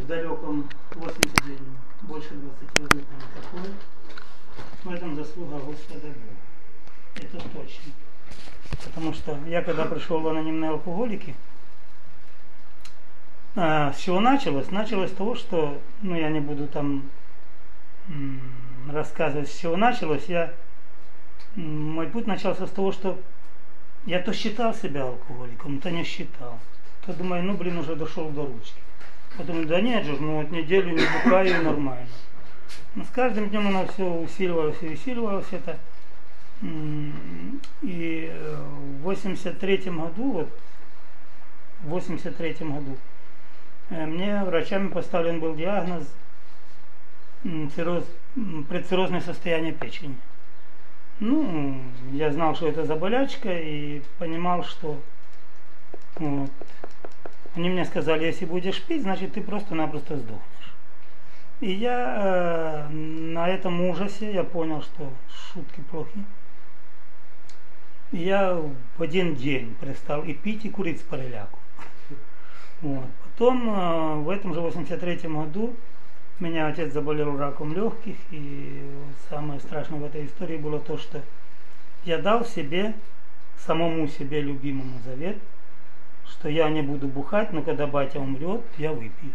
в далеком 80, больше 20 лет такой. В этом заслуга Господа Бога. Это точно. Потому что я когда пришел в анонимные алкоголики, с чего началось? Началось с того, что, я не буду там рассказывать, с чего началось. Мой путь начался с того, что я то считал себя алкоголиком, то не считал. То думаю, уже дошел до ручки. Потом, да нет же, неделю не бухаю и нормально. Но с каждым днем оно все усиливалось и усиливалось это. И в 83-м году, мне врачами поставлен был диагноз предциррозное состояние печени. Я знал, что это за болячка, и понимал, что они мне сказали, если будешь пить, значит ты просто-напросто сдохнешь. И я на этом ужасе я понял, что шутки плохи. И я в один день перестал и пить, и курить с переляку. Потом в этом же 83-м году меня отец заболел раком легких, и самое страшное в этой истории было то, что я дал самому себе любимому завет, что я не буду бухать, но когда батя умрет, я выпью.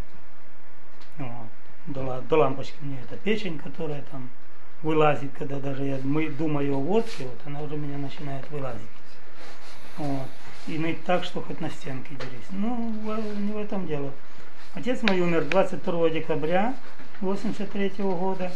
До лампочки мне эта печень, которая там вылазит, когда даже я думаю о водке, она уже меня начинает вылазить. И ныть так, что хоть на стенке дерись. Не в этом дело. Отец мой умер 22 декабря 83 года.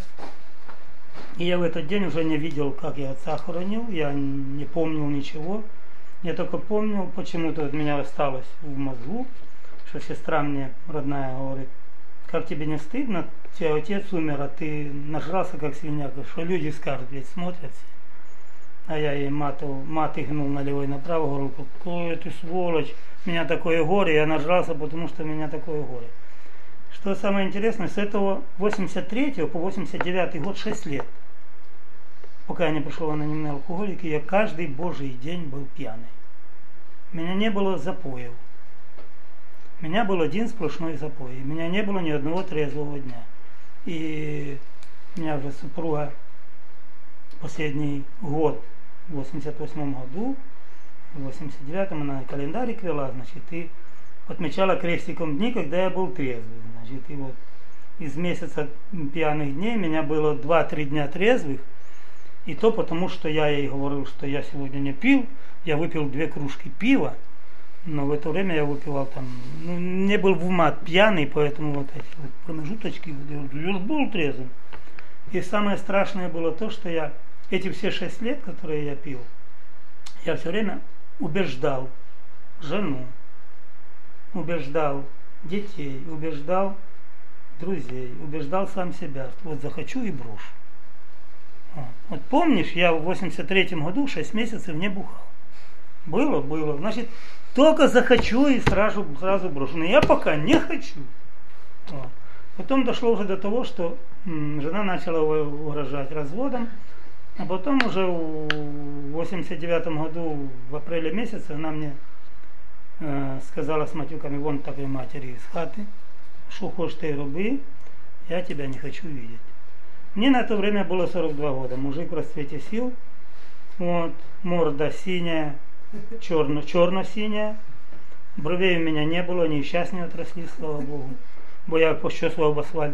И я в этот день уже не видел, как я отца хоронил, я не помнил ничего. Я только помнил, почему-то от меня осталось в мозгу, что сестра мне родная говорит, как тебе не стыдно, тебя отец умер, а ты нажрался как свинья, что люди скажут, ведь смотрят. А я ей маты гнул налево и направо, говорю, какой ты сволочь, у меня такое горе, я нажрался, потому что у меня такое горе. Что самое интересное, с этого 83 по 89 год 6 лет, пока я не пришел в анонимные алкоголики, я каждый божий день был пьяный. У меня не было запоев. У меня был один сплошной запой. У меня не было ни одного трезвого дня. И у меня уже супруга последний год, в 88 году, в 89-м она календарик вела, и отмечала крестиком дни, когда я был трезвый. И вот из месяца пьяных дней у меня было 2-3 дня трезвых. И то потому, что я ей говорил, что я сегодня не пил, я выпил 2 кружки пива, но в это время я выпивал не был в мат пьяный, поэтому эти промежуточки, я был трезвым. И самое страшное было то, что я эти все 6 лет, которые я пил, я все время убеждал жену, убеждал детей, убеждал друзей, убеждал сам себя, что захочу и брошу. Помнишь, я в 83-м году 6 месяцев не бухал. Было. Значит, только захочу и сразу брошу. Но я пока не хочу. Потом дошло уже до того, что жена начала угрожать разводом. А потом уже в 89-м году, в апреле месяце, она мне сказала с матюками, вон такой матери из хаты, что хочешь ты роби, я тебя не хочу видеть. Мне на это время было 42 года, мужик в расцвете сил, морда синяя, черно-синяя, бровей у меня не было, они и сейчас не отросли, слава Богу, бо я пощесывал в асфальт.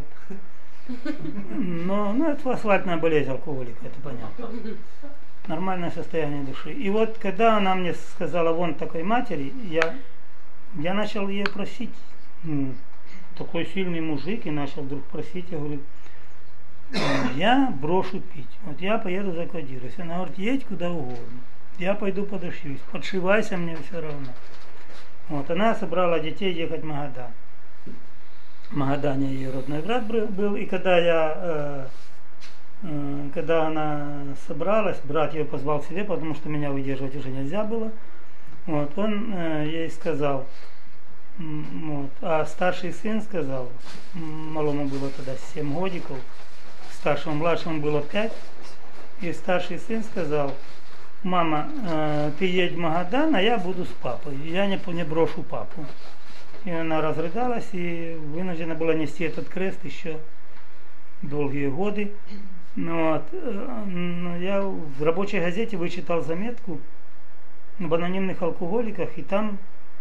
Но это асфальтная болезнь алкоголика, это понятно. Нормальное состояние души. И вот когда она мне сказала вон такой матери, я начал ее просить. Такой сильный мужик, и начал вдруг просить, я говорю, я брошу пить. Вот я поеду закодируюсь. Она говорит, едь куда угодно. Я пойду подошьюсь. Подшивайся, мне все равно. Она собрала детей ехать в Магадан. В Магадане ее родной брат был. И когда она собралась, брат ее позвал к себе, потому что меня выдерживать уже нельзя было. Он ей сказал, а старший сын сказал, малому было тогда 7 годиков, старшему, младшему было 5, и старший сын сказал, мама, ты едь в Магадан, а я буду с папой, я не брошу папу. И она разрыдалась и вынуждена была нести этот крест еще долгие годы. Вот. Я в рабочей газете вычитал заметку об анонимных алкоголиках, и там,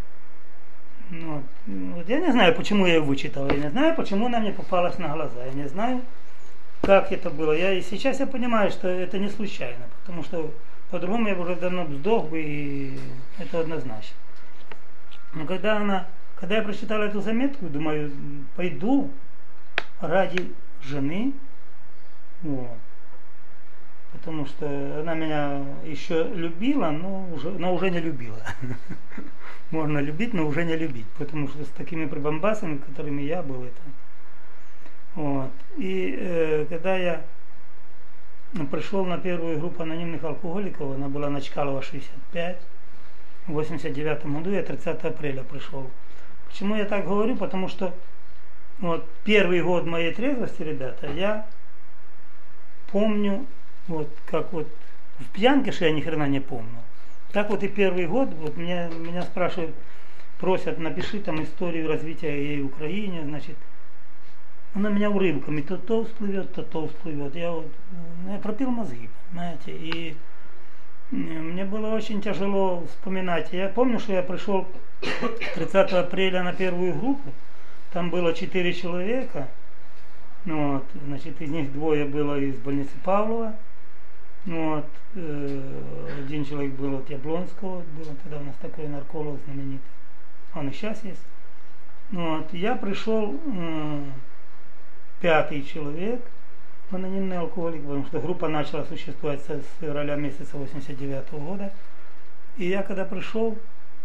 вот я не знаю, почему я ее вычитал, я не знаю, почему она мне попалась на глаза, я не знаю, как это было. И сейчас я понимаю, что это не случайно, потому что по-другому я бы уже давно сдох бы, и это однозначно. Но когда я прочитал эту заметку, думаю, пойду ради жены, вот, потому что она меня еще любила, но уже не любила. Можно любить, но уже не любить, потому что с такими прибамбасами, которыми я был, это. Вот. И когда я пришел на первую группу анонимных алкоголиков, она была на Чкалова 65, в 89 году, я 30 апреля пришел. Почему я так говорю? Потому что вот первый год моей трезвости, ребята, я помню, вот как вот в пьянке, что я ни хрена не помню. Так вот и первый год, вот меня спрашивают, просят, напиши там историю развития ей в Украине, значит, она меня урывками, то всплывет, то всплывет. Я пропил мозги, понимаете, и мне было очень тяжело вспоминать. Я помню, что я пришел 30 апреля на первую группу, там было 4 человека, вот, значит, из них 2 было из больницы Павлова, вот, один человек был от Яблонского, был тогда у нас такой нарколог знаменитый, он и сейчас есть. Вот, я пришел 5-й человек, анонимный алкоголик, потому что группа начала существовать с февраля месяца 89 года. И я когда пришел,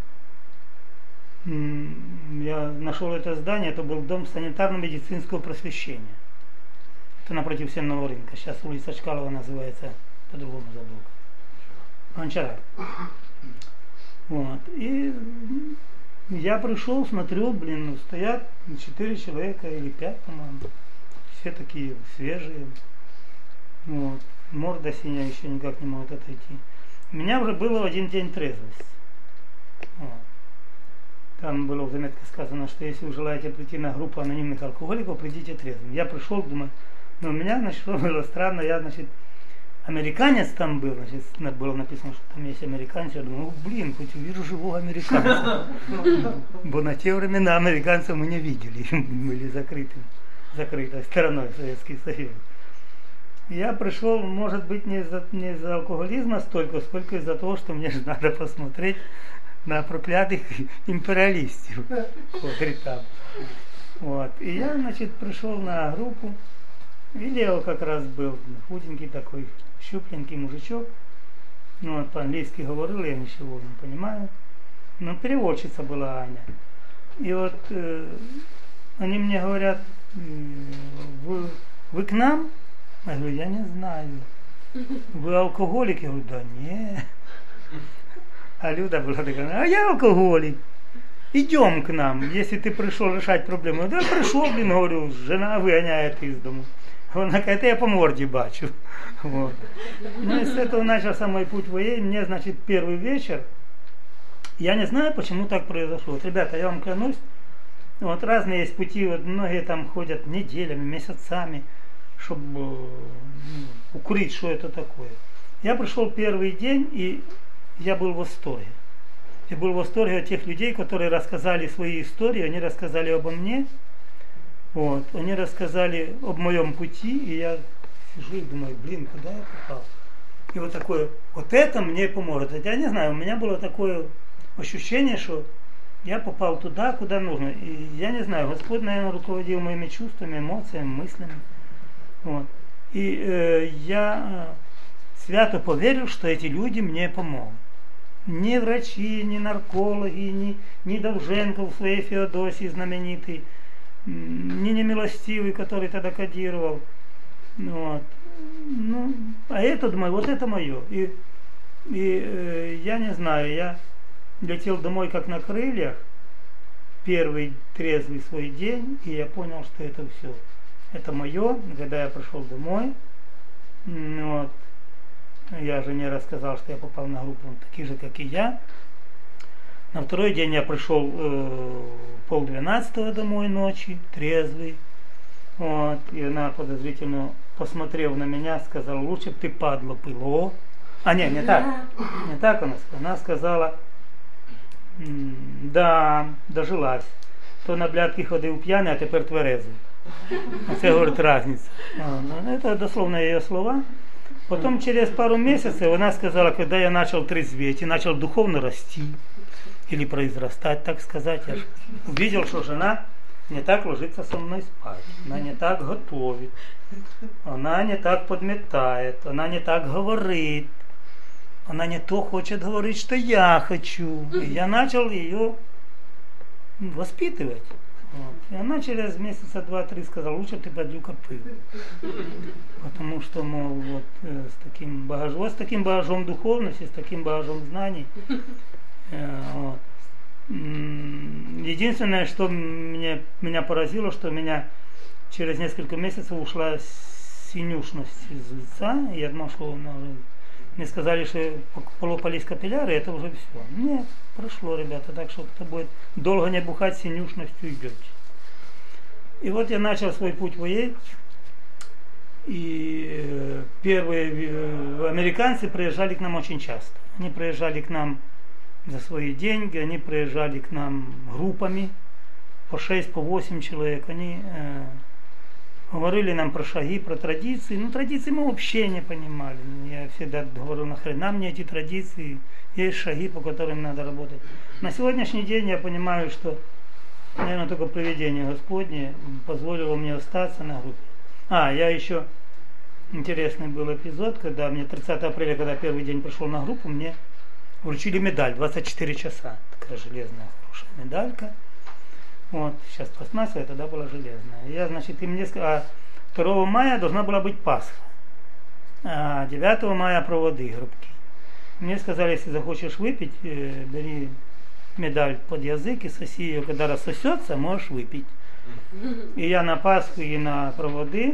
я нашел это здание, это был дом санитарно-медицинского просвещения. Это напротив Сенного рынка. Сейчас улица Чкалова называется, по-другому забыл. Гончара. Вот. И я пришел, смотрю, стоят 4 человека или 5, по-моему. Все такие свежие. Вот. Морда синяя еще никак не может отойти. У меня уже было 1 день трезвости. Вот. Там было в заметке сказано, что если вы желаете прийти на группу анонимных алкоголиков, придите трезвым. Я пришел, думаю, но у меня, значит, было странно, я, значит, американец там был, значит, было написано, что там есть американец, я думаю, хоть увижу живого американца. Бо на те времена американцев мы не видели, были закрытой стороной Советский Союз. Я пришел, может быть, не из-за алкоголизма столько, сколько из-за того, что мне же надо посмотреть на проклятых империалистов. Вот. И я, значит, пришел на группу, и Лео как раз был, худенький такой, щупленький мужичок. Вот, по-английски говорил, я ничего не понимаю. Но переводчица была Аня. И вот они мне говорят, вы к нам? Я говорю, я не знаю. Вы алкоголик? Я говорю, да нет. А Люда была такая, а я алкоголик. Идем к нам, если ты пришел решать проблему. Да пришел, говорю, жена выгоняет из дому. Она говорит, я по морде бачу. Вот. Ну и с этого начался мой путь в ОЕ. Мне, значит, первый вечер, я не знаю, почему так произошло. Вот, ребята, я вам клянусь, вот разные есть пути, вот многие там ходят неделями, месяцами, чтобы укрыть, что это такое. Я пришел первый день, и я был в восторге. Я был в восторге от тех людей, которые рассказали свои истории, они рассказали обо мне, вот, они рассказали об моем пути, и я сижу и думаю, куда я попал? И вот такое, вот это мне поможет. Я не знаю, у меня было такое ощущение, что я попал туда, куда нужно. И я не знаю, Господь, наверное, руководил моими чувствами, эмоциями, мыслями. Вот. И я свято поверил, что эти люди мне помогут. Ни врачи, ни наркологи, ни Довженко в своей Феодосии знаменитый, ни немилостивый, который тогда кодировал. Вот. Ну, а это, думаю, вот это мое. И я не знаю, я летел домой как на крыльях, первый трезвый свой день, и я понял, что это все. Это мое, когда я пришел домой. Вот. Я жене рассказал, что я попал на группу таких же, как и я. На второй день я пришел 11:30 домой ночи, трезвый. Вот, и она подозрительно, посмотрев на меня, сказала: лучше бы ты, падла, пыло. Не так. Не так она сказала. Она сказала: да, дожилась. То на блядки ходив п'яний, а тепер тверезий. Це, говорить, разниця. Это дословно ее слова. Потом через пару месяцев она сказала, когда я начал трезветь и начал духовно расти, или произрастать, так сказать, я увидел, что жена не так ложится со мной спать, она не так готовит, она не так подметает, она не так говорит, она не то хочет говорить, что я хочу. И я начал ее воспитывать. Вот. И она через месяца 2-3 сказала: лучше ты, подлюка, пыл. Потому что, мол, вот с таким багажом духовности, с таким багажом знаний. Вот. Единственное, что меня поразило, что меня через несколько месяцев ушла синюшность из лица. И я думал, что мне сказали, что полопались капилляры, это уже все. Нет, прошло, ребята, так что кто будет долго не бухать, синюшностью идете. И вот я начал свой путь воей. И первые американцы приезжали к нам очень часто. Они приезжали к нам за свои деньги, они приезжали к нам группами, по 6, по 8 человек. Они говорили нам про шаги, про традиции. Ну, традиции мы вообще не понимали. Я всегда говорю: нахрена мне эти традиции, есть шаги, по которым надо работать. На сегодняшний день я понимаю, что, наверное, только провидение Господне позволило мне остаться на группе. Я еще, интересный был эпизод, когда мне 30 апреля, когда первый день пришел на группу, мне вручили медаль 24 часа. Такая железная, хорошая медалька. Вот, сейчас пластмассовая, тогда была железная. Я, значит, и мне сказали, 2 мая должна была быть Пасха, а 9 мая проводы, грубки. Мне сказали: если захочешь выпить, бери медаль под язык и соси ее, когда рассосется, можешь выпить. И я на Пасху и на проводы,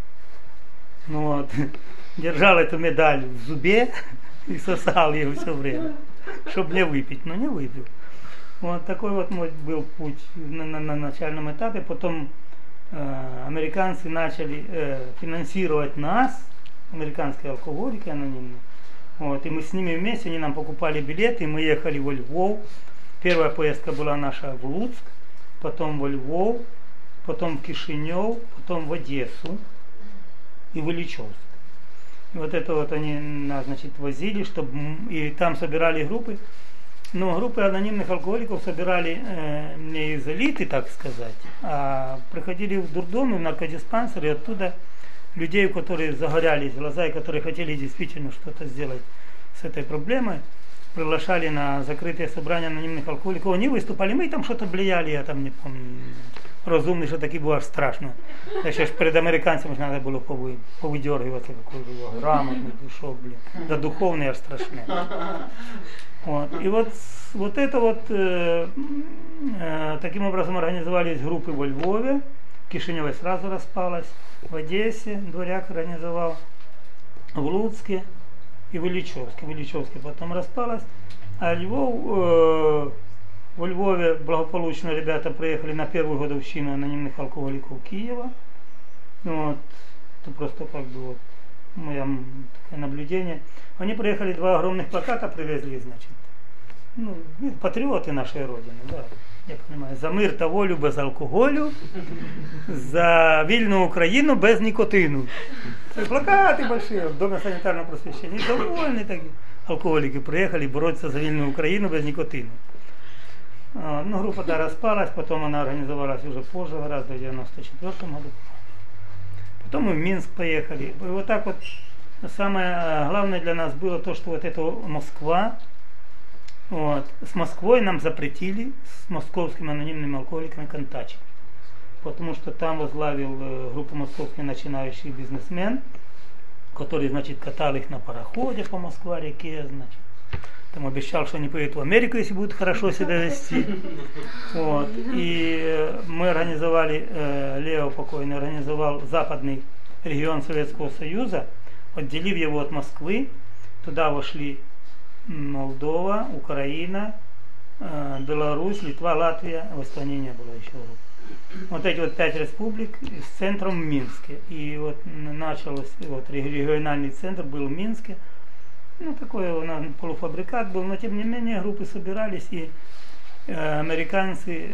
вот, держал эту медаль в зубе и сосал ее все время, чтобы не выпить, но не выпил. Вот такой вот мой был путь на начальном этапе. Потом американцы начали финансировать нас, американские алкоголики анонимные. Вот, и мы с ними вместе, они нам покупали билеты, мы ехали во Львов. Первая поездка была наша в Луцк, потом во Львов, потом в Кишинев, потом в Одессу и в Ильичевск. И вот это вот они нас, значит, возили, и там собирали группы. Но группы анонимных алкоголиков собирали не из элиты, так сказать, а приходили в дурдомы, в наркодиспансеры, и оттуда людей, у которых загорялись глаза и которые хотели действительно что-то сделать с этой проблемой, приглашали на закрытые собрания анонимных алкоголиков. Они выступали, мы там что-то влияли, я там не помню, розумний, що таки було аж страшно. Так ще ж перед американцями треба було повидергиватися, какой же грамотный, душок, блин. Да духовный аж страшный. Вот. И вот это вот таким образом организовались группы во Львове, в Кишиневе сразу распалась, в Одессе Дворяк организовал, в Луцке и в Ильичевске. В Ильичевске потом распалась, а Львов, во Львове благополучно ребята приехали на первую годовщину анонимных алкоголиков Киева. Вот. Это просто как бы вот мое такое наблюдение. Они приехали, 2 огромных плаката привезли, значит. Ну, патриоты нашей Родины, да, я понимаю. За мир та волю без алкоголю, за вільну Україну без никотину. Плакаты большие в Доме санитарного просвещения. Довольны такие. Алкоголики приехали бороться за вільну Украину без никотину. Ну, группа, да, распалась, потом она организовалась уже позже, гораздо в 94 году. Потом мы в Минск поехали. И вот так вот самое главное для нас было то, что вот это Москва. Вот. С Москвой нам запретили, с московскими анонимными алкоголиками контачить. Потому что там возглавил группу московских начинающих бизнесмен, который, значит, катал их на пароходе по Москва-реке, значит. Там обещал, что они поедут в Америку, если будут хорошо себя вести. Вот. И мы организовали, Лео покойный организовал западный регион Советского Союза, отделив его от Москвы. Туда вошли Молдова, Украина, Беларусь, Литва, Латвия, в Эстонии не было еще групп. Вот эти вот 5 республик с центром в Минске. И вот началось, вот региональный центр был в Минске. Ну, такой у нас полуфабрикат был, но тем не менее группы собирались, и американцы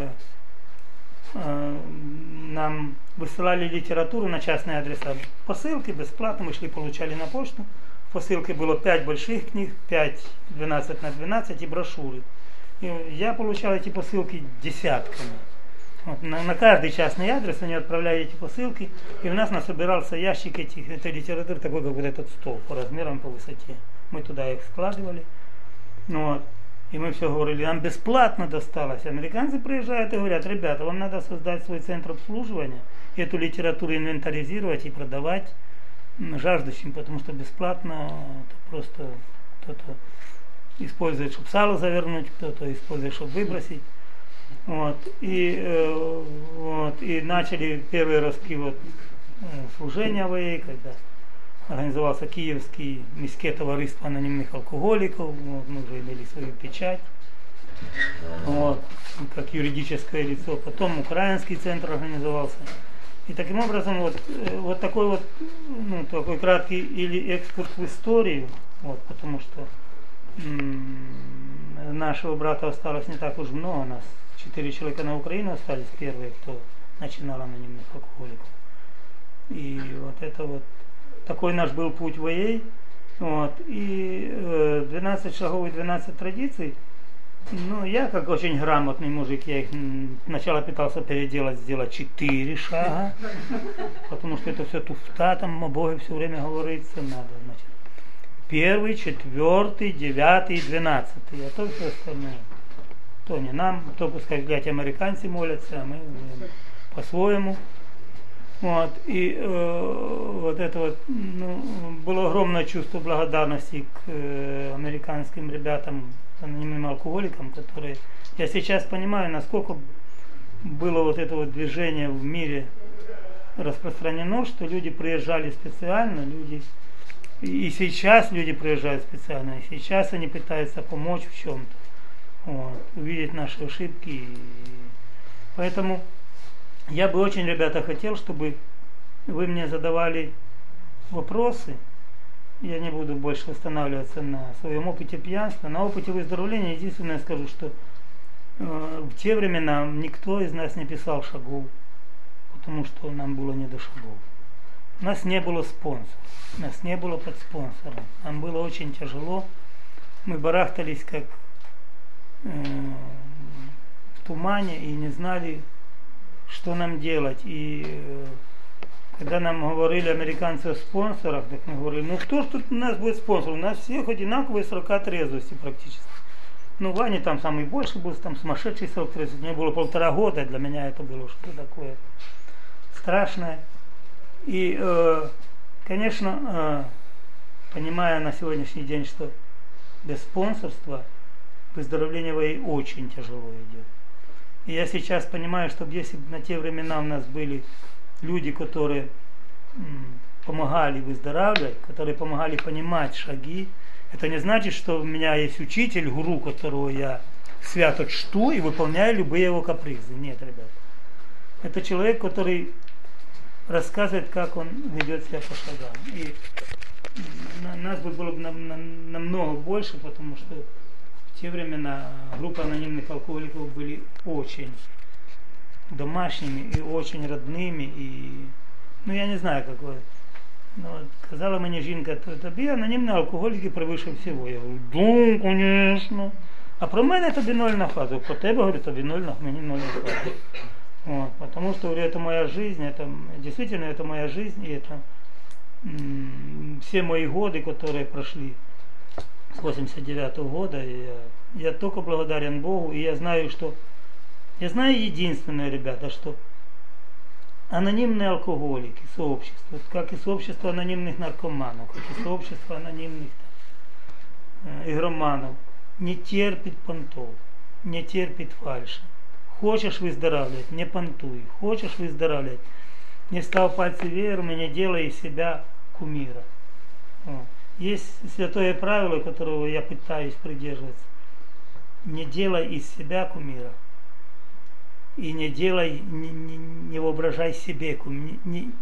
нам высылали литературу на частные адреса. Посылки бесплатно, мы шли, получали на почту. В посылке было 5 больших книг, 5 12 на 12 и брошюры. И я получал эти посылки десятками. Вот, на каждый частный адрес они отправляли эти посылки, и у нас насобирался ящик этой литературы, такой как вот этот стол, по размерам, по высоте. Мы туда их складывали. Вот. И мы все говорили, нам бесплатно досталось. Американцы приезжают и говорят, ребята, вам надо создать свой центр обслуживания, эту литературу инвентаризировать и продавать жаждущим, потому что бесплатно это просто кто-то использует, чтобы сало завернуть, кто-то использует, чтобы выбросить. Вот. И начали первые ростки вот, служения ВАЭ, когда организовался Киевский міське товариство анонимных алкоголиков, вот, мы уже имели свою печать, вот, как юридическое лицо, потом украинский центр организовался. И таким образом вот такой вот, ну, такой краткий или экскурс в историю, вот, потому что нашего брата осталось не так уж много, у нас 4 человека на Украину остались, первые, кто начинал анонимных алкоголиков. И вот это вот такой наш был путь в АЭ. Вот. И 12 шагов и 12 традиций, ну, я как очень грамотный мужик, я их сначала пытался переделать, сделать 4 шага, потому что это все туфта, там о Боге все время говорится надо. Значит, 1, 4, 9 и 12, а то все остальное. То не нам, то пускай, блядь, американцы молятся, а мы по-своему. Вот, и вот это вот, ну, было огромное чувство благодарности к американским ребятам, анонимным алкоголикам, которые, я сейчас понимаю, насколько было вот это вот движение в мире распространено, что люди приезжали специально, люди, и сейчас люди приезжают специально, и сейчас они пытаются помочь в чем-то, вот, увидеть наши ошибки, поэтому я бы очень, ребята, хотел, чтобы вы мне задавали вопросы. Я не буду больше останавливаться на своем опыте пьянства. На опыте выздоровления единственное скажу, что в те времена никто из нас не писал шагов, потому что нам было не до шагов. У нас не было спонсоров, нас не было под спонсором. Нам было очень тяжело. Мы барахтались как в тумане и не знали, что нам делать. И когда нам говорили американцы о спонсорах, так мы говорили, ну кто ж тут у нас будет спонсор? У нас всех одинаковые срока трезвости практически. Ну, Ваня там самый больше был, там сумасшедший срок трезвости. Мне было 1,5 года, для меня это было что такое страшное. И, конечно, понимая на сегодняшний день, что без спонсорства выздоровление ВАЭ очень тяжело идет. И я сейчас понимаю, что если бы на те времена у нас были люди, которые помогали выздоравливать, которые помогали понимать шаги, это не значит, что у меня есть учитель, гуру, которого я свято чту и выполняю любые его капризы. Нет, ребят. Это человек, который рассказывает, как он ведет себя по шагам. И нас бы было намного больше, потому что в те времена группы анонимных алкоголиков были очень домашними и очень родными. И, ну я не знаю, какое. Но сказала мне жінка, тобі анонімні алкоголіки превише всього. Я говорю, да, конечно. А про мене тобі ноль наказу. Про тебе, говорю, тобі мені ноль наказу. Вот, потому что, говорю, это моя жизнь, это действительно это моя жизнь, и это все мои годы, которые прошли с 89-го года, я только благодарен Богу, и я знаю единственное, ребята, что анонимные алкоголики, сообщество, как и сообщество анонимных наркоманов, как и сообщество анонимных игроманов, не терпит понтов, не терпит фальши. Хочешь выздоравливать, не понтуй. Хочешь выздоравливать, не став пальцы веером и не делай из себя кумира. Вот. Есть святое правило, которого я пытаюсь придерживаться. не делай из себя кумира. И не делай, не воображай себе кумира.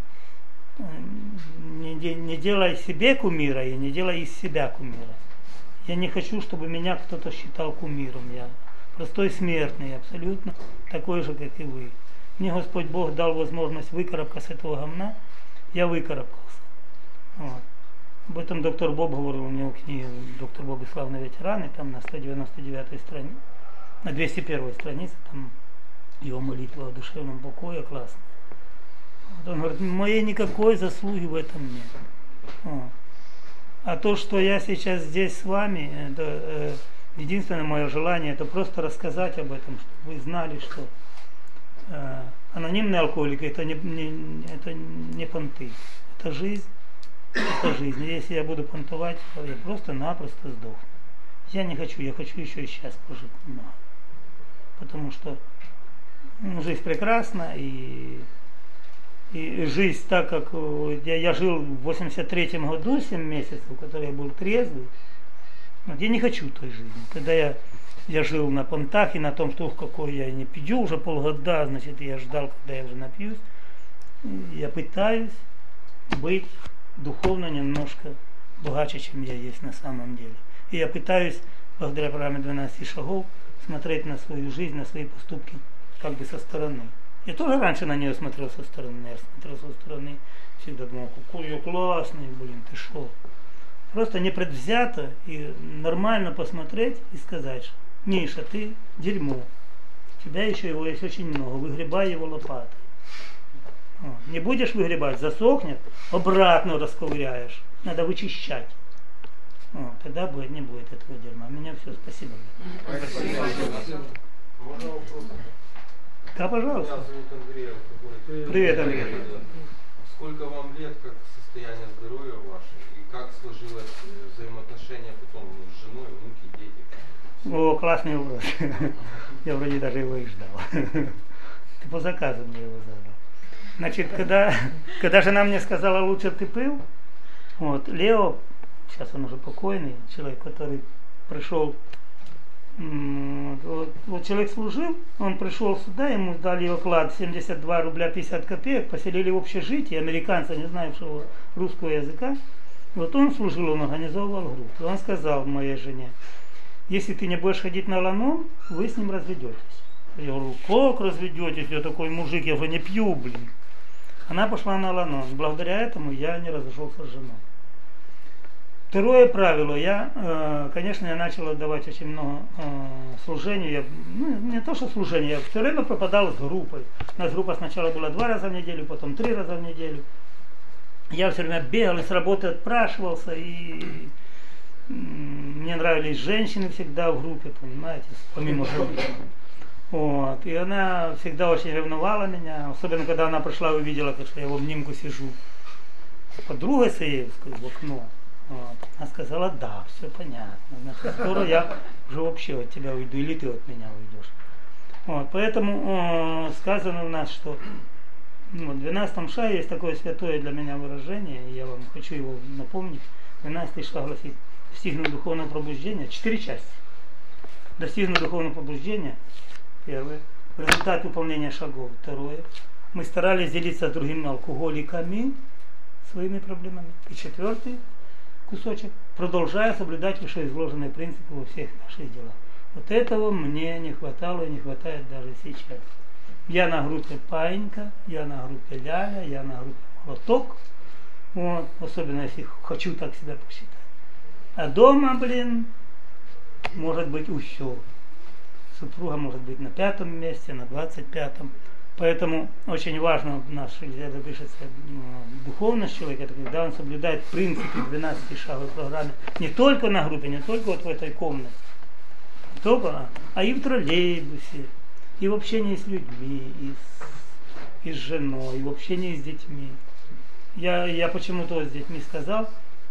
Не делай себе кумира и не делай из себя кумира. Я не хочу, чтобы меня кто-то считал кумиром. Я простой смертный, абсолютно такой же, как и вы. Мне Господь Бог дал возможность выкарабкаться с этого говна. Я выкарабкался. Вот. Об этом доктор Боб говорил, у него книга «Доктор Боб и славные ветераны», там на 199 странице, на 201 странице, там его молитва о душевном покое классная. Вот он говорит, моей никакой заслуги в этом нет. Вот. А то, что я сейчас здесь с вами, это единственное мое желание, это просто рассказать об этом, чтобы вы знали, что анонимный алкоголик это не понты, это жизнь. Это жизнь. И если я буду понтовать, то я просто-напросто сдохну. Я не хочу, я хочу еще и сейчас прожить много. Потому что жизнь прекрасна, и жизнь так, как я жил в 83-м году 7 месяцев, в которой я был трезвый, вот я не хочу той жизни. Когда я жил на понтах и на том, что какой я не пью уже полгода, значит, я ждал, когда я уже напьюсь. Я пытаюсь быть духовно немножко богаче, чем я есть на самом деле. И я пытаюсь, благодаря программе 12 шагов, смотреть на свою жизнь, на свои поступки как бы со стороны. Я тоже раньше на нее смотрел со стороны. Я смотрел со стороны, всегда думал, какой я классный, блин, ты шо. Просто непредвзято и нормально посмотреть и сказать, что Миша, ты дерьмо. У тебя еще его есть очень много, выгребай его лопатой. Не будешь выгребать, засохнет, обратно расковыряешь. Надо вычищать. Тогда не будет этого дерьма. У меня все, спасибо. Можно вопрос? Да, пожалуйста. Меня зовут Андрей. Привет, Андрей. Сколько вам лет, как состояние здоровья ваше? И как сложилось взаимоотношения потом с женой, внуки, дети? О, классный вопрос. Я вроде даже его и ждал. Ты по заказу мне его задал. Значит, когда жена мне сказала, лучше ты пил, вот, Лео, сейчас он уже покойный, человек, который пришел, вот человек служил, он пришел сюда, ему дали оклад 72 рубля 50 копеек, поселили в общежитии, американца, не знавшего русского языка, вот он служил, он организовывал группу, он сказал моей жене, если ты не будешь ходить на ланом, вы с ним разведетесь. Я говорю, как разведетесь, я такой мужик, я уже не пью, блин. Она пошла на ланон. Благодаря этому я не разошелся с женой. Второе правило. Конечно, я начал отдавать очень много служений. Не то, что служение, я все время пропадал с группой. У нас группа сначала была 2 раза в неделю, потом 3 раза в неделю. Я все время бегал и с работы отпрашивался. И мне нравились женщины всегда в группе, понимаете, помимо женщин. Вот. И она всегда очень ревновала меня, особенно когда она пришла и увидела, что я в обнимку сижу с подругой Саевской в окно. Вот. Она сказала, да, все понятно, значит, скоро я уже вообще от тебя уйду, или ты от меня уйдешь. Вот. Поэтому сказано у нас, что в 12 шаге есть такое святое для меня выражение, и я вам хочу его напомнить. 12 шаг гласит, достигнув духовного пробуждения, 4 части. Достигнув духовного пробуждения, первое. Результат выполнения шагов. Второе. Мы старались делиться с другими алкоголиками своими проблемами. И 4 кусочек. Продолжая соблюдать вышеизложенные принципы во всех наших делах. Вот этого мне не хватало и не хватает даже сейчас. Я на группе Паинька, я на группе Ляля, я на группе Молоток. Вот. Особенно если хочу так себя посчитать. А дома, блин, может быть усё. Супруга может быть на 5-м месте, на 25-м. Поэтому очень важно в нашей где-то пишется духовность человека, это когда он соблюдает принципы 12-шаговой программы не только на группе, не только вот в этой комнате, не только, а и в троллейбусе, и в общении с людьми, и с женой, и в общении с детьми. Я почему-то с детьми сказал,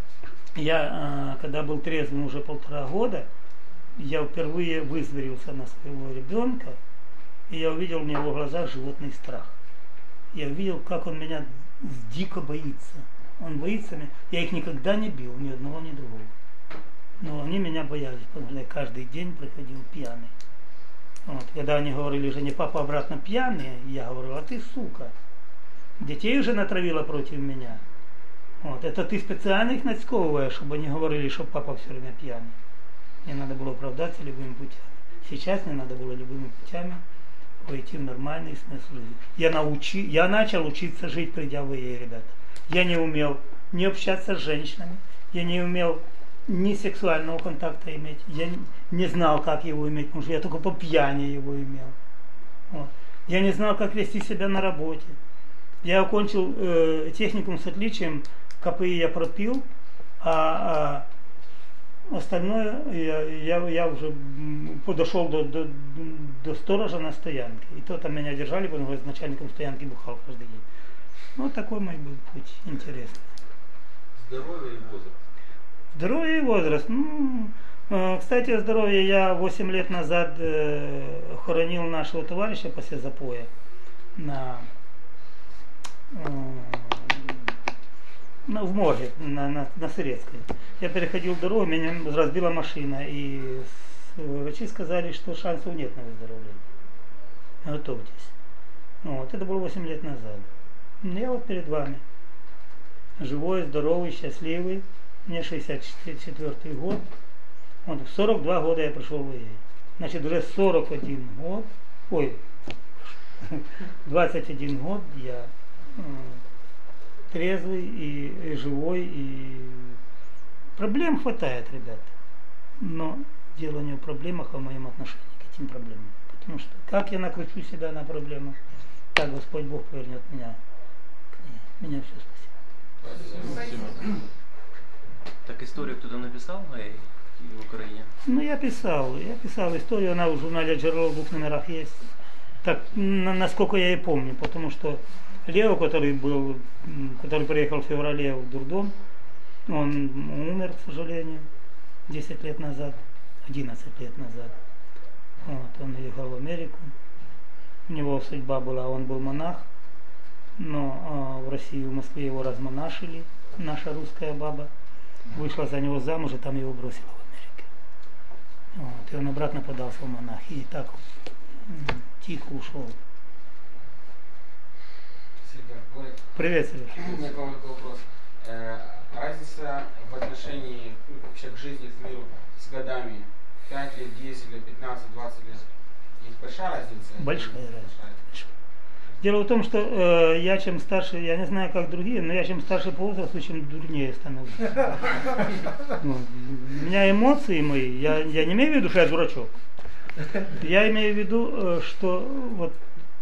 я когда был трезвым уже 1,5 года, я впервые вызверился на своего ребенка, и я увидел в его глазах животный страх. Я увидел, как он меня дико боится. Он боится меня. Я их никогда не бил, ни одного, ни другого. Но они меня боялись, потому что я каждый день приходил пьяный. Вот. Когда они говорили жене, папа обратно пьяный, я говорил, а ты сука. Детей уже натравила против меня. Вот. Это ты специально их насковываешь, чтобы они говорили, что папа все время пьяный. Мне надо было оправдаться любыми путями. Сейчас мне надо было любыми путями войти в нормальный смысл жизни. Я начал учиться жить, придя в ИЕ, ребята. Я не умел не общаться с женщинами, я не умел ни сексуального контакта иметь, я не знал, как его иметь, потому что я только по пьяни его имел. Вот. Я не знал, как вести себя на работе. Я окончил техникум с отличием, КПИ я пропил, а остальное я уже подошел до сторожа на стоянке. И то там меня держали, потому что с начальником стоянки бухал каждый день. Ну, такой мой был путь интересный. Здоровье и возраст. Здоровье и возраст. Кстати, о здоровье. Я 8 лет назад хоронил нашего товарища после запоя в морге, на Сырецкой. Я переходил дорогу, меня разбила машина, и врачи сказали, что шансов нет на выздоровление. Готовьтесь. Вот, это было 8 лет назад. Я вот перед вами. Живой, здоровый, счастливый. Мне 64-й год. Вот, в 42 года я пришел в ИЕ. Значит, уже 41 год. 21 год я трезвый и живой. И проблем хватает, ребята. Но дело не в проблемах, а в моем отношении к этим проблемам. Потому что как я накручу себя на проблему, так Господь Бог повернет меня к ней. Меня все спасибо. Так историю кто-то написал в Украине? Ну, я писал историю, она в журнале «Джерело» в 2 номерах есть. Так, насколько я и помню, потому что Лео, который приехал в феврале в дурдом, он умер, к сожалению, 10 лет назад, 11 лет назад. Вот, он уехал в Америку. У него судьба была, он был монах, но в России, в Москве его размонашили, наша русская баба. Вышла за него замуж, и там его бросила в Америке. Вот, и он обратно подался в монахи, и так тихо ушел. Привет, Сереж. У меня к вам такой вопрос. Разница в отношении вообще к жизни, к миру с годами, 5 лет, 10 лет, 15, 20 лет, есть большая разница? Большая разница. Дело в том, что я чем старше, я не знаю как другие, но я чем старше по возрасту, чем дурнее становлюсь. У меня эмоции мои, я не имею в виду, что я дурачок. Я имею в виду, что вот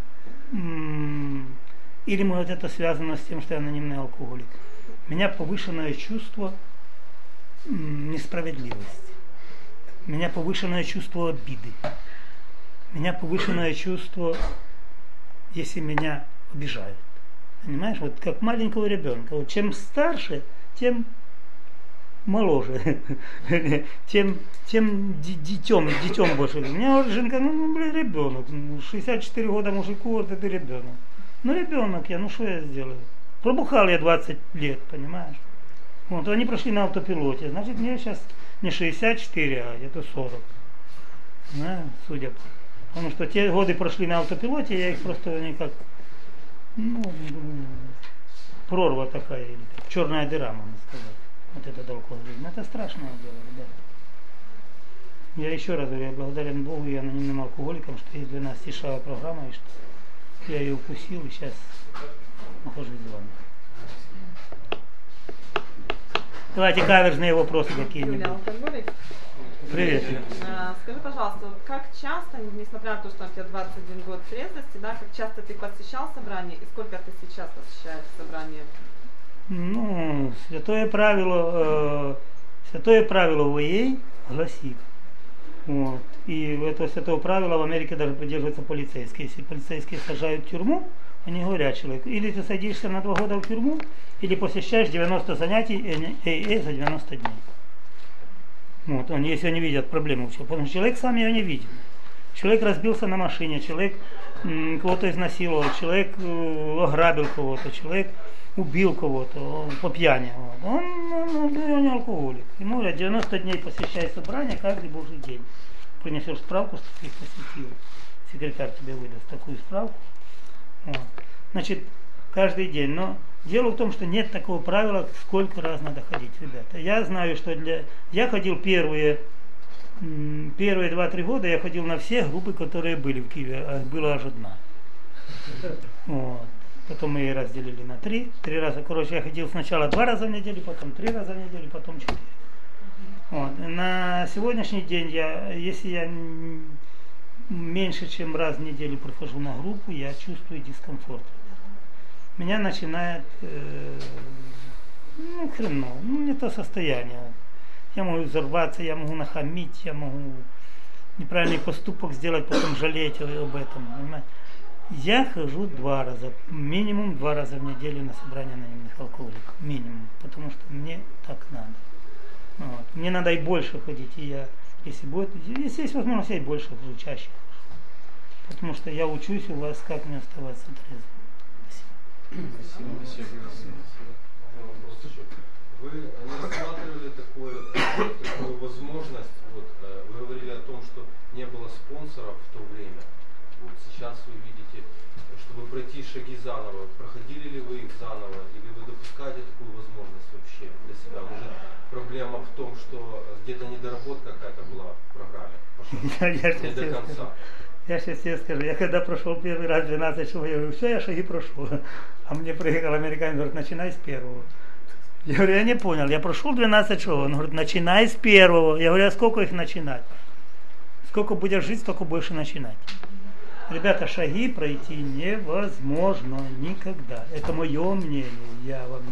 или может это связано с тем, что я анонимный алкоголик. У меня повышенное чувство несправедливости. У меня повышенное чувство обиды. У меня повышенное чувство, если меня обижают. Понимаешь, вот как маленького ребенка. Вот чем старше, тем моложе. тем детем больше. У меня Женка, ребенок. 64 года мужику, вот это ребенок. Ребенок я, что я сделаю? Пробухал я 20 лет, понимаешь? Вот, они прошли на автопилоте. Значит, мне сейчас не 64, а где-то 40. Да, судя по. Потому что те годы прошли на автопилоте, я их просто никак, прорва такая, или черная дыра, можно сказать. Вот этот алкоголизм. Это страшное дело, ребята. Я еще раз говорю, я благодарен Богу и анонимным алкоголикам, что есть для нас тишая программа, и что я ее укусил, и сейчас нахожусь с вами. Давайте каверзные вопросы какие-нибудь. Привет. Скажи, пожалуйста, как часто, несмотря на то, что у тебя 21 год трезвости, да, как часто ты посещал собрание и сколько ты сейчас посещаешь собрание? Святое правило в ИЕ гласит. Вот. И это святое правило в Америке даже поддерживается полицейские. Если полицейские сажают в тюрьму, они говорят человеку, или ты садишься на 2 года в тюрьму, или посещаешь 90 занятий ИЕ за 90 дней. Вот, если они видят проблему, потому что человек сам ее не видит. Человек разбился на машине, человек кого-то изнасиловал, человек ограбил кого-то, человек убил кого-то по пьяни. Вот. Он не алкоголик. Ему говорят, 90 дней посещай собрание каждый божий день. Принесешь справку, что ты их посетил. Секретарь тебе выдаст такую справку. Вот. Значит, каждый день. Но дело в том, что нет такого правила, сколько раз надо ходить, ребята. Я знаю, что я ходил первые 2-3 года, я ходил на все группы, которые были в Киеве, а их была аж одна. Вот. Потом мы ее разделили на 3 раза. Короче, я ходил сначала 2 раза в неделю, потом 3 раза в неделю, потом 4. Вот. На сегодняшний день, если я меньше, чем раз в неделю прохожу на группу, я чувствую дискомфорт. Меня начинает хреново, не то состояние. Я могу взорваться, я могу нахамить, я могу неправильный поступок сделать, потом жалеть об этом. Понимаете? Я хожу 2 раза, минимум 2 раза в неделю на собрание анонимных алкоголиков. Минимум, потому что мне так надо. Вот. Мне надо и больше ходить, и я, если есть возможность, я и больше хожу, чаще хожу. Потому что я учусь у вас, как мне оставаться трезвым. Спасибо. Вопрос еще. Вы не рассматривали такую возможность, вот, вы говорили о том, что не было спонсоров в то время. Вот сейчас вы видите, чтобы пройти шаги заново, проходили ли вы их заново, или вы допускаете такую возможность вообще для себя? Может, проблема в том, что где-то недоработка какая-то была в программе, не до конца? Я сейчас тебе скажу, я когда прошел первый раз 12 шагов, я говорю, все, я шаги прошел. А мне приехал американец, говорит, начинай с первого. Я говорю, я не понял, я прошел 12 шагов. Он говорит, начинай с первого. Я говорю, а сколько их начинать? Сколько будешь жить, столько будешь и начинать. Ребята, шаги пройти невозможно никогда. Это мое мнение. Я вам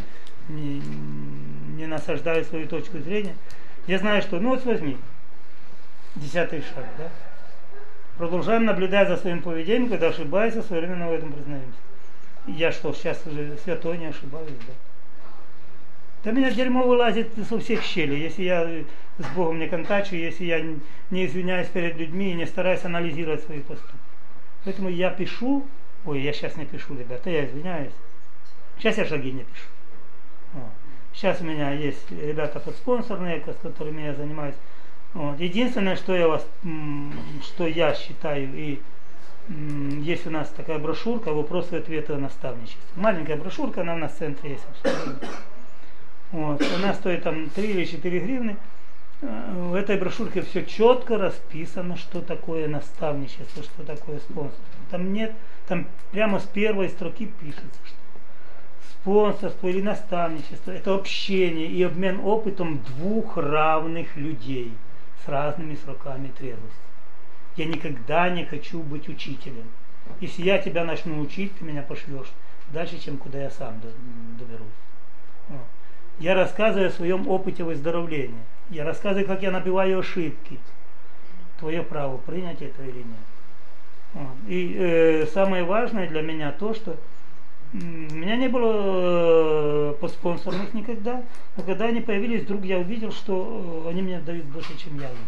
не насаждаю свою точку зрения. Я знаю, что, вот возьми, 10-й шаг, да? Продолжаем наблюдать за своим поведением, когда ошибаемся, своевременно в этом признаемся. Я что, сейчас уже святой, не ошибаюсь, да? Да меня дерьмо вылазит со всех щелей, если я с Богом не контачу, если я не извиняюсь перед людьми и не стараюсь анализировать свои поступки. Поэтому я пишу, я сейчас не пишу, ребята, я извиняюсь. Сейчас я шаги не пишу. Вот. Сейчас у меня есть ребята подспонсорные, с которыми я занимаюсь. Вот. Единственное, что я считаю, и есть у нас такая брошюрка «Вопросы и ответы о наставничестве». Маленькая брошюрка, она у нас в центре есть. Вот. Она стоит там 3 или 4 гривны. В этой брошюрке все четко расписано, что такое наставничество, что такое спонсорство. Там прямо с первой строки пишется, что спонсорство или наставничество – это общение и обмен опытом 2 равных людей с разными сроками трезвости. Я никогда не хочу быть учителем. Если я тебя начну учить, ты меня пошлешь дальше, чем куда я сам доберусь. Вот. Я рассказываю о своем опыте выздоровления. Я рассказываю, как я набиваю ошибки. Твое право, принять это или нет. Вот. И самое важное для меня то, что у меня не было подспонсорных никогда, но когда они появились, вдруг я увидел, что они мне дают больше, чем я им.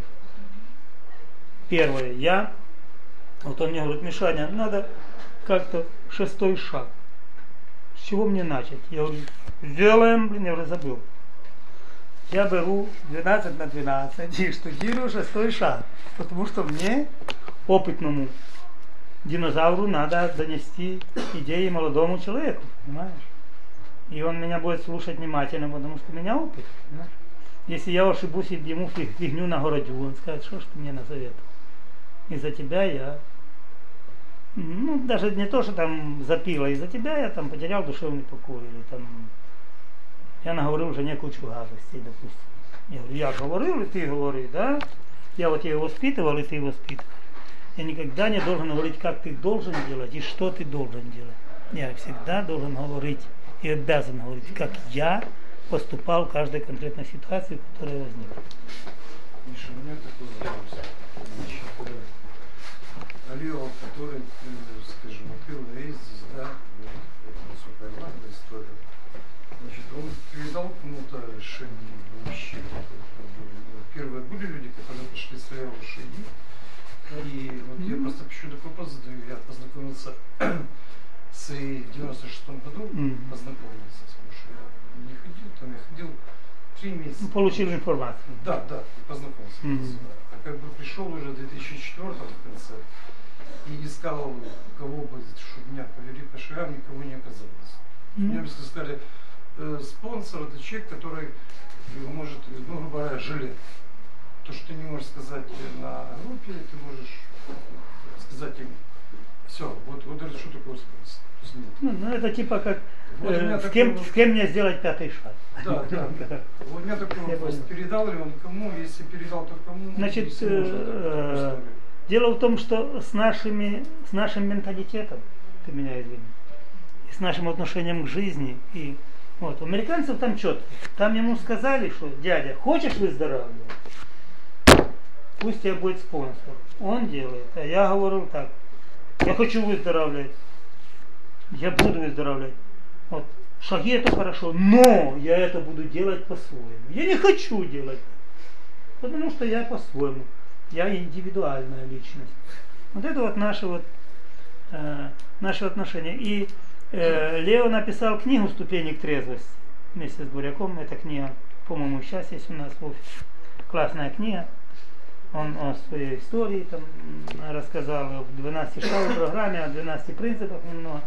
Первое, вот он мне говорит, Мишаня, надо как-то 6-й шаг. С чего мне начать? Я говорю, сделаем, я уже забыл. Я беру 12 на 12 и штудирую 6-й шаг, потому что мне, опытному динозавру, надо донести идеи молодому человеку, понимаешь? И он меня будет слушать внимательно, потому что у меня опыт, понимаешь? Если я ошибусь и ему фигню нагородю, он скажет, что ж ты мне насоветовал? Из-за тебя я, даже не то, что там запила, из-за тебя я там потерял душевный покой, или там, я наговорил жене кучу гадостей, допустим. Я говорю, я говорил, и ты говори, да? Я вот ее воспитывал, и ты воспитывал. Я никогда не должен говорить, как ты должен делать и что ты должен делать. Я всегда должен говорить и обязан говорить, как я поступал в каждой конкретной ситуации, которая возникла. Миша, у меня такой вопрос. Алио, который, скажем, открыл здесь, да, высокая важная история. Значит, он передал кому-то шаги вообще. Первые были люди, которые пошли свои шаги. И вот я просто еще такой вопрос задаю. Я познакомился в 96-м году познакомился с Мушей. Я не ходил, там я ходил 3 месяца. Ну, получил информацию. Да, познакомился. А как бы пришел уже в 2004 в конце и искал кого бы, чтобы меня повели по шагам, никого не оказалось. Мне сказали, спонсор это человек, который может, ну, грубо говоря, жилет. То, что ты не можешь сказать на группе, ты можешь сказать им, все, вот это что такое спонсор. Ну, это типа как Вот с кем мне сделать 5-й шаг. Да. Вот у меня такой вопрос. Передал ли он кому? Если передал, то кому? Значит, Если можно, дело в том, что с нашим менталитетом, ты меня извини, и с нашим отношением к жизни, и вот, у американцев там четко. Там ему сказали, что дядя, хочешь выздоравливать? Пусть у тебя будет спонсор. Он делает. А я говорил так, я хочу выздоравливать. Я буду выздоравливать. Вот. Шаги это хорошо, но я это буду делать по-своему. Я не хочу делать, потому что я по-своему. Я индивидуальная личность. Вот это вот наши отношения. И Лео написал книгу «Ступени к трезвости» вместе с Буряком. Эта книга, по-моему, сейчас есть у нас в офисе. Классная книга. Он о своей истории там рассказал, в 12 шагах программе, о 12 принципах немного,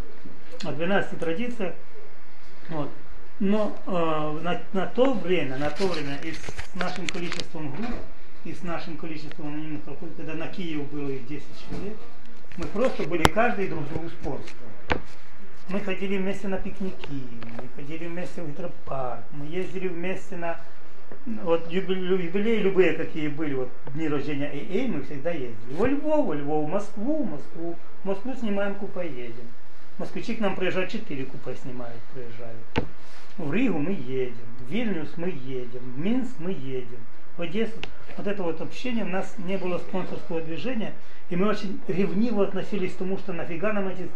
о 12 традициях. Вот. Но на то время и с нашим количеством групп, и с нашим количеством анонимных проходов, когда на Киев было их 10 человек, мы просто были каждый друг другу спонсором. Мы ходили вместе на пикники, мы ходили вместе в гидропарк, мы ездили вместе на вот юбилеи любые, какие были, вот дни рождения эй, мы всегда ездили. Во Львов, в Москву. В Москву снимаем купе, едем. Москвичи к нам приезжают, 4 купе снимают, приезжают. В Ригу мы едем, в Вильнюс мы едем, в Минск мы едем, в Одессу. Вот это вот общение, у нас не было спонсорского движения, и мы очень ревниво относились к тому, что нафига нам эти,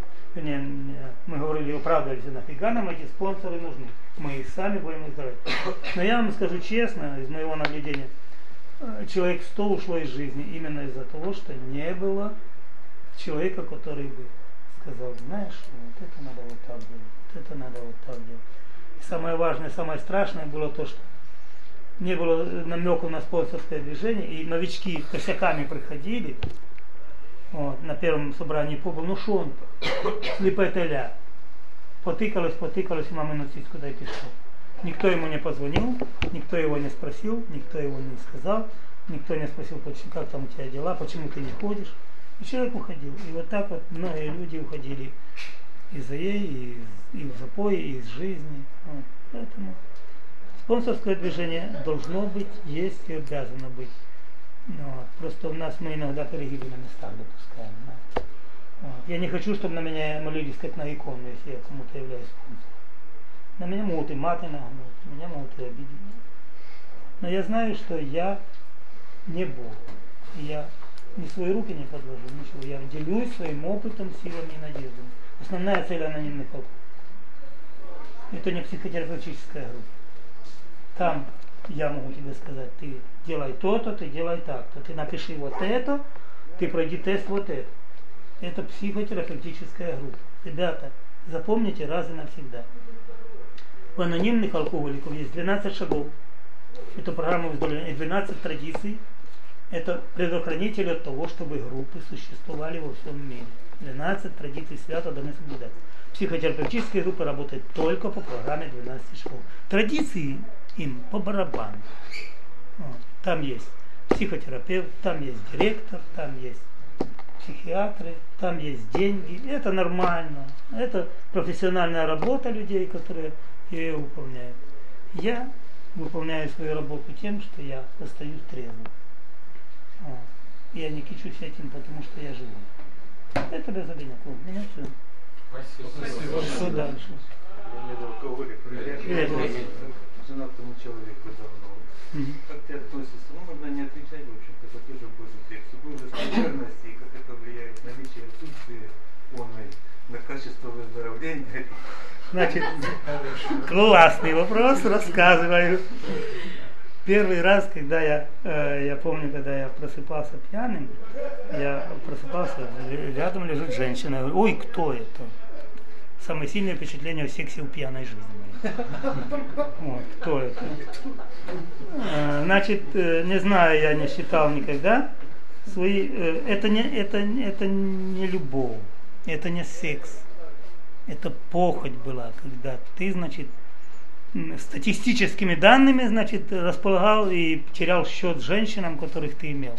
мы говорили, оправдывались, нафига нам эти спонсоры нужны. Мы и сами будем выздоравливать. Но я вам скажу честно, из моего наблюдения, человек 100 ушло из жизни именно из-за того, что не было человека, который бы сказал, знаешь, вот это надо вот так делать, вот это надо вот так делать. И самое важное, самое страшное было то, что не было намеков на спонсорское движение, и новички косяками приходили, вот, на первом собрании побыл, ну что он, слепая теля. Потыкалось, и мама носить, куда и пішов. Никто ему не позвонил, никто его не спросил, никто его не сказал, никто не спросил, как там у тебя дела, почему ты не ходишь. И человек уходил. И вот так вот многие люди уходили из АЕ, и в запой, и из жизни. Вот. Поэтому спонсорское движение должно быть, есть и обязано быть. Вот. Просто у нас мы иногда перегибы на местах допускаем. Да. Вот. Я не хочу, чтобы на меня молились как на икону, если я кому-то являюсь спонсором. На меня могут и маты нагнуть, меня могут и обидеть. Но я знаю, что я не Бог. Я ни свои руки не подложу, ничего. Я делюсь своим опытом, силами и надеждами. Основная цель анонимных толков. Это не психотерапевтическая группа. Там я могу тебе сказать, ты делай то-то, ты делай так-то. Ты напиши вот это, ты пройди тест вот это. Это психотерапевтическая группа. Ребята, запомните раз и навсегда. У анонимных алкоголиков есть 12 шагов. Это программа выздоровления, 12 традиций. Это предохранитель от того, чтобы группы существовали во всем мире. 12 традиций свято должны соблюдать. Психотерапевтические группы работают только по программе 12 шагов. Традиции им по барабану. Вот. Там есть психотерапевт, там есть директор, там есть психиатры, там есть деньги. Это нормально. Это профессиональная работа людей, которые ее выполняют. Я выполняю свою работу тем, что я остаюсь трезвым. Я не кичусь этим, потому что я живу. Это без обиняков. У меня все. Спасибо. Что дальше? Я не алкоголик. Привет. Женатому человеку давно. Как ты относишься? Ну, можно не отвечать, в общем-то, это тоже будет текст. Супружеской верности, и как это влияет на наличие отсутствия онной, на качество выздоровления. Значит, классный вопрос, рассказываю. Первый раз, когда я помню, когда я просыпался пьяным, я просыпался, рядом лежит женщина. Я говорю, ой, кто это? самое сильное впечатление о сексе в пьяной жизни. Вот, кто это? Значит, не знаю, я не считал никогда. Это не любовь, это не секс. Это похоть была, когда ты, значит, статистическими данными, значит, располагал и терял счет женщинам, которых ты имел.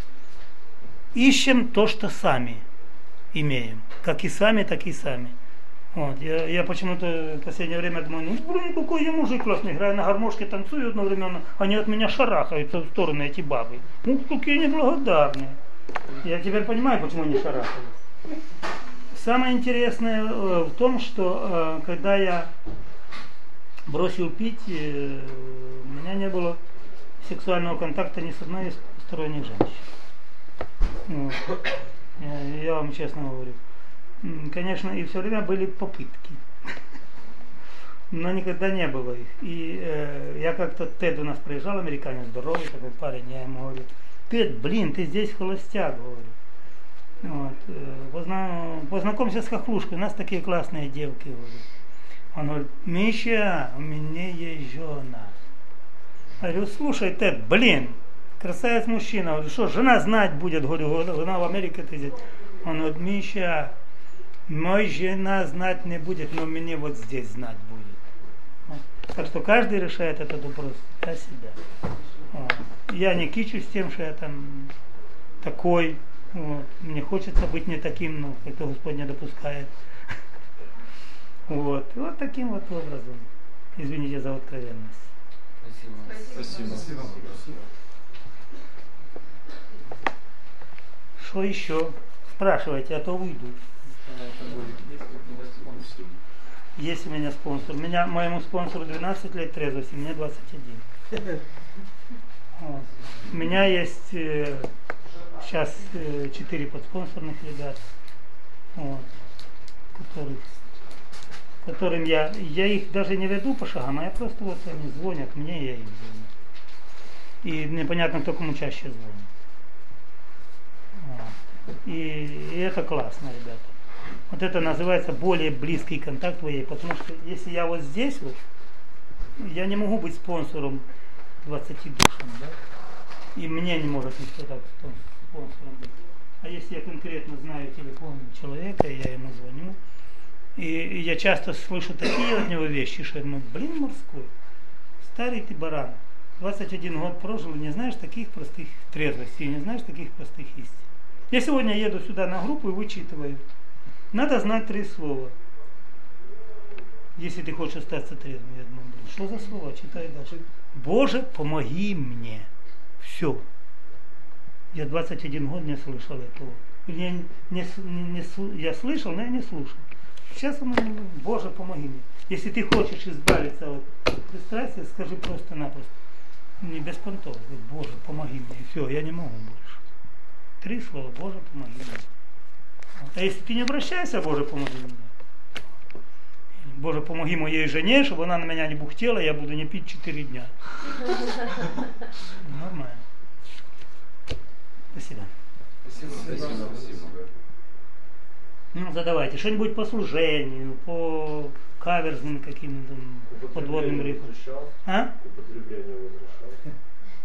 Ищем то, что сами имеем. Как и сами, так и сами. Вот. Я почему-то в последнее время думаю, ну, блин, какой я мужик классный, играю на гармошке, танцую одновременно, они от меня шарахаются в стороны, эти бабы. Ну, какие неблагодарные. Я теперь понимаю, почему они шарахаются. Самое интересное в том, что когда я бросил пить, у меня не было сексуального контакта ни с одной из посторонних женщин. Вот. Я вам честно говорю. Конечно, и все время были попытки, но никогда не было их. И я как-то, Тед у нас приезжал, американец, здоровый такой парень, я ему говорю, Тед, блин, ты здесь холостяк, говорю. Вот. Познакомься с хохлушкой, у нас такие классные девки, говорю. Он говорит, Миша, у меня есть жена. Я говорю, слушай, Тед, блин, красавец мужчина, говорю, что, жена знать будет, говорю, жена в Америке ты здесь. Он говорит, Миша, моя жена знать не будет, но мне вот здесь знать будет. Вот. Так что каждый решает этот вопрос для себя. Вот. Я не кичусь тем, что я там такой. Вот. Мне хочется быть не таким, но как-то Господь не допускает. Вот. Вот таким вот образом. Извините за откровенность. Спасибо. Что еще? Спрашивайте, а то выйду. Есть у меня спонсор. Моему спонсору 12 лет трезвости, мне 21. Вот. У меня есть сейчас 4 подспонсорных ребят, вот, которым я их даже не веду по шагам, а я просто вот они звонят мне, я им звоню. И непонятно, кто кому чаще звонит. Вот. И это классно, ребята. Вот это называется более близкий контакт в ей, потому что если я вот здесь вот, я не могу быть спонсором 20 душам, да? И мне не может никто так спонсором быть. А если я конкретно знаю телефон человека, я ему звоню, и я часто слышу такие от него вещи, что я думаю, блин, морской, старый ты баран, 21 год прожил, не знаешь таких простых трезвостей, не знаешь таких простых истин. Я сегодня еду сюда на группу и вычитываю. Надо знать 3 слова. Если ты хочешь остаться трезвым, я думаю, блин, что за слова? Читай дальше. Боже, помоги мне. Все. Я 21 год не слышал этого. Я слышал, но я не слушал. Сейчас он говорит, Боже, помоги мне. Если ты хочешь избавиться от пристрастия, скажи просто-напросто. Не без понтов. Боже, помоги мне. И все, я не могу больше. 3 слова. Боже, помоги мне. А если ты не обращайся, Боже, помоги мне. Боже, помоги моей жене, чтобы она на меня не бухтела, я буду не пить 4 дня. Нормально. Спасибо. Спасибо. Ну, задавайте. Что-нибудь по служению, по каверзным каким-то подводным рифам. А? Употребление возвращал.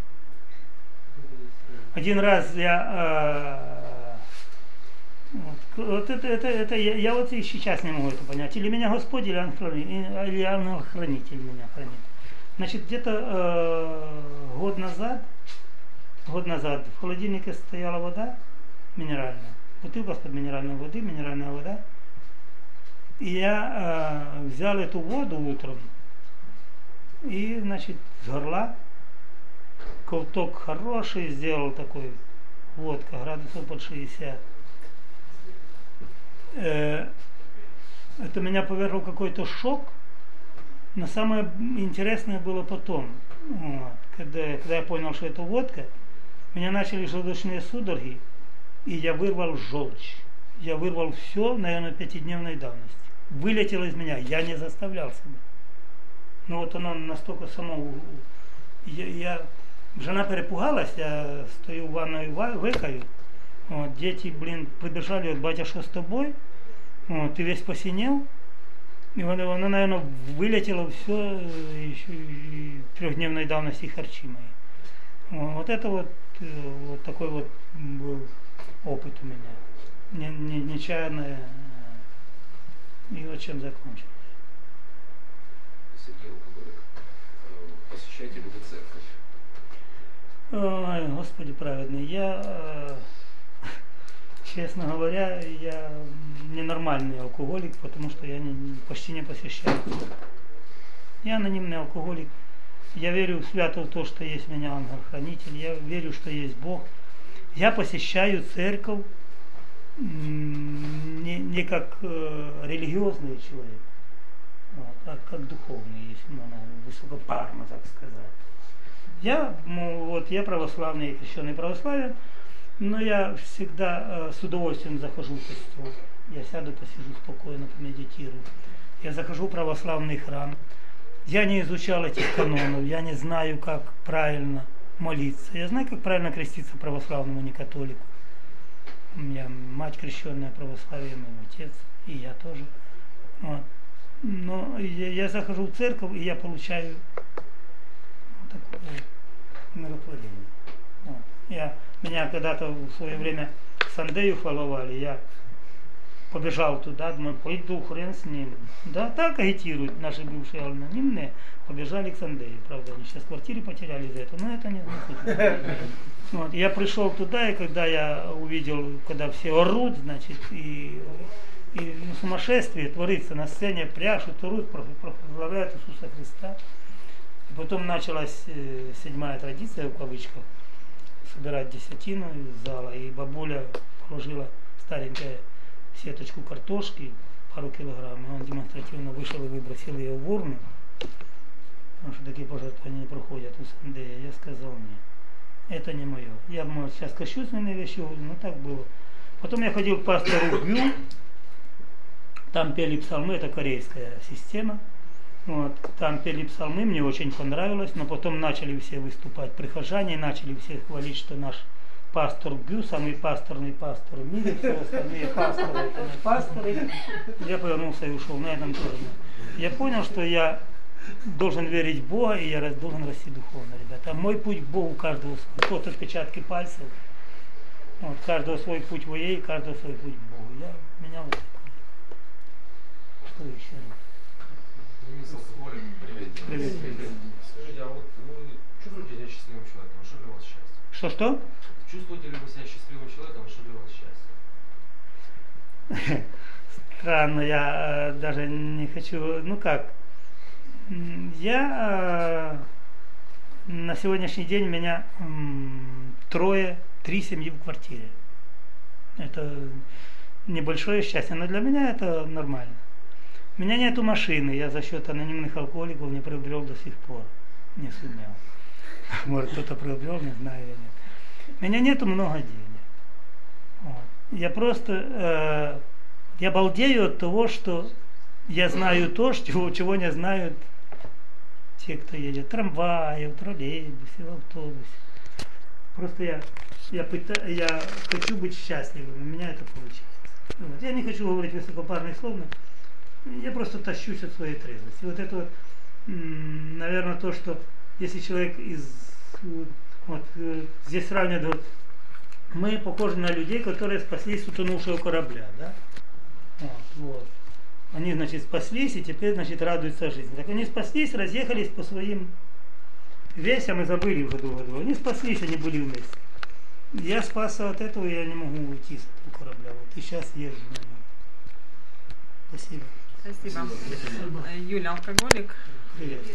Один раз я... вот это я вот и сейчас не могу это понять. Или меня Господь, или ангел-хранитель меня хранит. Значит, где-то год назад в холодильнике стояла вода минеральная. Бутылка из-под минеральной воды, минеральная вода. И я взял эту воду утром и, значит, с горла ковток хороший сделал такой, водка, градусов под 60. Это меня повергло в какой-то шок. Но самое интересное было потом, вот, когда я понял, что это водка, меня начали желудочные судороги, и я вырвал желчь. Я вырвал все, наверное, 5-дневной давности. Вылетело из меня, я не заставлял себя. Но вот оно настолько само... Жена перепугалась, я стою в ванной, выкаю. Вот, дети, блин, прибежали, вот, батя, что с тобой? Вот, ты весь посинел. И оно, наверное, вылетело все еще и 3-дневной давности харчи мои. Вот это вот такой вот был опыт у меня. Нечаянное. И вот чем закончилось. Сергей Алкоголик. Посещаете ли вы церковь? Ой, Господи праведный, я, честно говоря, я ненормальный алкоголик, потому что я почти не посещаю. Я анонимный алкоголик. Я верю свято в то, что есть у меня ангел-хранитель. Я верю, что есть Бог. Я посещаю церковь не как религиозный человек, а как духовный, если можно высокопарно так сказать. Я православный, крещеный православен, но я всегда с удовольствием захожу в костел. Я сяду, посижу спокойно, помедитирую. Я захожу в православный храм. Я не изучал этих канонов, я не знаю, как правильно молиться. Я знаю, как правильно креститься православному, не католику. У меня мать крещенная православие, мой отец, и я тоже. Вот. Но я захожу в церковь, и я получаю такое миротворение. Вот. Меня когда-то в свое время к Сандею фоловали, я побежал туда, думаю, пойду, хрен с ним. Да, так агитируют наши бывшие анонимные, побежали к Сандею. Правда, они сейчас квартиры потеряли из-за этого, но это не вот. Я пришел туда, и когда я увидел, когда все орут, значит, и сумасшествие творится на сцене, пляшут, орут, прославляют Иисуса Христа. И потом началась 7-я традиция, в кавычках, собирать десятину из зала, и бабуля положила старенькая сеточку картошки, пару килограмм, и он демонстративно вышел и выбросил ее в урну, потому что такие пожертвования не проходят у Сандея. Я сказал, нет, это не мое. Я, может, сейчас кощунственные вещи говорю, но так было. Потом я ходил к пастору Гю, там пели псалмы, это корейская система. Вот, там пели псалмы, мне очень понравилось, но потом начали все выступать прихожане, начали все хвалить, что наш пастор Гю, самый пасторный пастор в мире, все остальные пасторы, это не пасторы. Я повернулся и ушел, на этом тоже. Я понял, что я должен верить в Бога, и я должен расти духовно, ребята. А мой путь к Богу, каждого свой. Вот отпечатки пальцев, вот, каждого свой путь в ей, каждого свой путь к Богу. Меня вот такое. Что еще? Привет. Скажите, а вот вы чувствуете себя счастливым человеком? Что для вас счастье? Что? Чувствуете ли вы себя счастливым человеком? Что для вас счастье? Странно, я даже не хочу, я на сегодняшний день у меня 3 семьи в квартире. Это небольшое счастье, но для меня это нормально. У меня нету машины, я за счет анонимных алкоголиков не приобрел до сих пор, не сумел. Может, кто-то приобрел, не знаю я нет. У меня нету много денег. Вот. Я просто, я балдею от того, что я знаю то, чего не знают те, кто едет в трамвае, в троллейбусе, в автобусе. Просто я хочу быть счастливым, у меня это получается. Вот. Я не хочу говорить высокопарные слова, я просто тащусь от своей трезвости. Вот это вот, наверное, то, что если человек здесь сравнивают, мы похожи на людей, которые спаслись с утонувшего корабля, да? Вот. Они, значит, спаслись и теперь, значит, радуются жизни. Так они спаслись, разъехались по своим весям и забыли в году. Они спаслись, они были вместе. Я спасся от этого, я не могу уйти с этого корабля. Вот и сейчас езжу на нем. Спасибо. Спасибо. Юля, алкоголик. Привет.